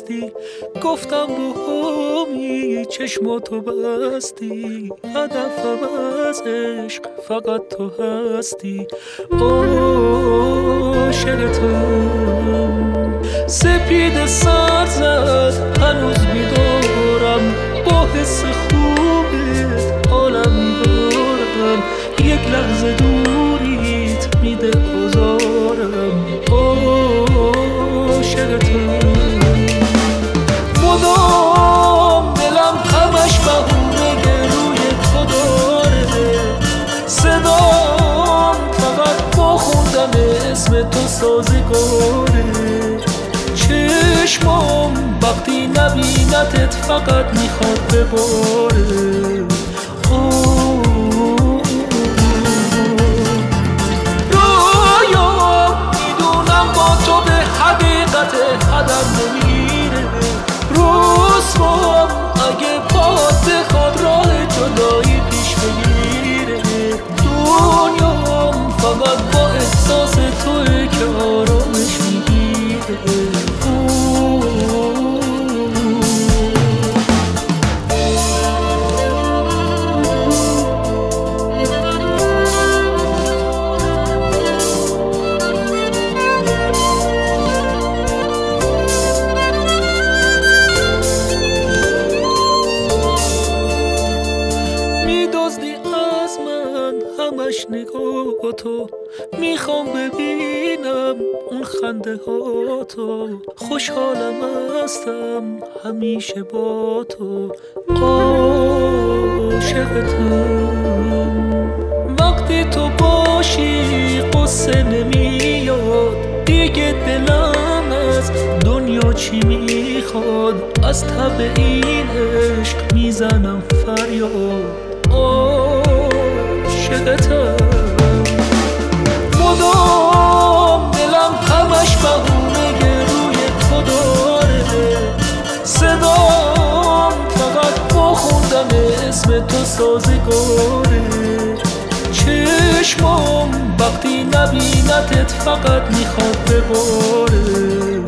رفتی گفتم بهمی چشماتو بستی، هدفم از عشق فقط تو هستی. عاشقتم سپید سر زد هنوز میدارم، با حس خوبت عالم میبارم. یک لحظه دوریت میده آزارم. عاشقتم مدام دلم همش بهونه روی تو داره، صدام فقط با خوندن اسم تو سازگاره. چشمام وقتی نبینتت فقط میخواد بباره. رویام میدونم با تو به حقیقت هدف نمیره، رسوام اگه باد بخواد راه جدایی پیش بگیره. دنیام فقط با احساس توئه که آرامش میگیره. میدزدی از من همش نگاه تو، میخوام ببینم اون خنده ها تو. خوشحالم هستم همیشه با تو. عاشقتم وقتی تو باشی قصه نمیاد دیگه، دلم از دنیا چی میخواد. از تب این عشق میزنم فریاد. عاشقتم مدام دلم همش بهونه روی تو داره، صدام فقط با خوندن اسم تو سازگاره. چشمام وقتی نبینتت فقط میخواد بباره.